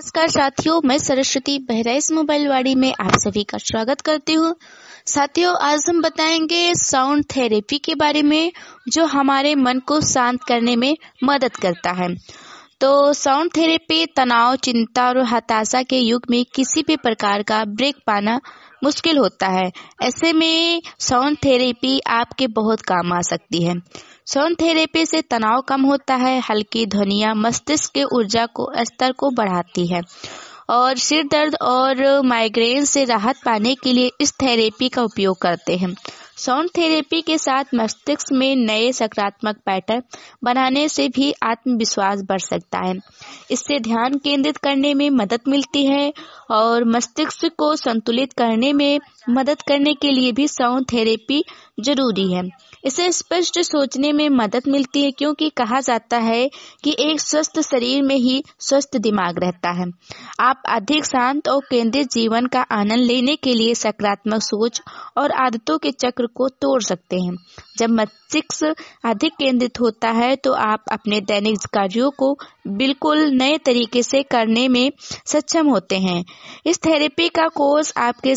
नमस्कार साथियों, मैं सरस्वती बहराइच मोबाइल वाड़ी में आप सभी का स्वागत करती हूँ। साथियों, आज हम बताएंगे साउंड थेरेपी के बारे में, जो हमारे मन को शांत करने में मदद करता है। तो साउंड थेरेपी तनाव, चिंता और हताशा के युग में किसी भी प्रकार का ब्रेक पाना मुश्किल होता है। ऐसे में साउंड थेरेपी आपके बहुत काम आ सकती है। साउंड थेरेपी से तनाव कम होता है। हल्की ध्वनियाँ मस्तिष्क के ऊर्जा को स्तर को बढ़ाती है और सिर दर्द और माइग्रेन से राहत पाने के लिए इस थेरेपी का उपयोग करते हैं। साउंड थेरेपी के साथ मस्तिष्क में नए सकारात्मक पैटर्न बनाने से भी आत्मविश्वास बढ़ सकता है। इससे ध्यान केंद्रित करने में मदद मिलती है और मस्तिष्क को संतुलित करने में मदद करने के लिए भी साउंड थेरेपी जरूरी है। इसे स्पष्ट सोचने में मदद मिलती है, क्योंकि कहा जाता है कि एक स्वस्थ शरीर में ही स्वस्थ दिमाग रहता है। आप अधिक शांत और केंद्रित जीवन का आनंद लेने के लिए सकारात्मक सोच और आदतों के चक्र को तोड़ सकते हैं। जब मस्तिष्क अधिक केंद्रित होता है तो आप अपने दैनिक कार्यों को बिल्कुल नए तरीके से करने में सक्षम होते हैं। इस थेरेपी का कोर्स आपके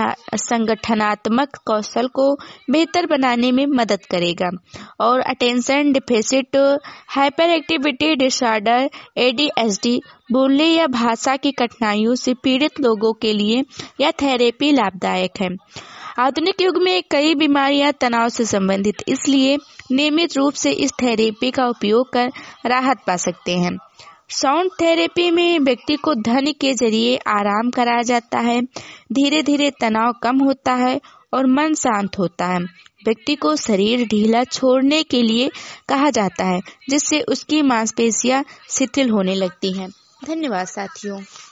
संगठनात्मक कौशल को बेहतर बनाने में मदद करेगा और attention deficit hyperactivity disorder ADHD, बोलने या भाषा की कठिनाइयों से पीड़ित लोगों के लिए यह थेरेपी लाभदायक है। आधुनिक युग में कई बीमारियां तनाव से संबंधित, इसलिए नियमित रूप से इस थेरेपी का उपयोग कर राहत पा सकते हैं। साउंड थेरेपी में व्यक्ति को ध्वनि के जरिए आराम कराया जाता है। धीरे धीरे तनाव कम होता है और मन शांत होता है। व्यक्ति को शरीर ढीला छोड़ने के लिए कहा जाता है, जिससे उसकी मांसपेशियां शिथिल होने लगती हैं। धन्यवाद साथियों।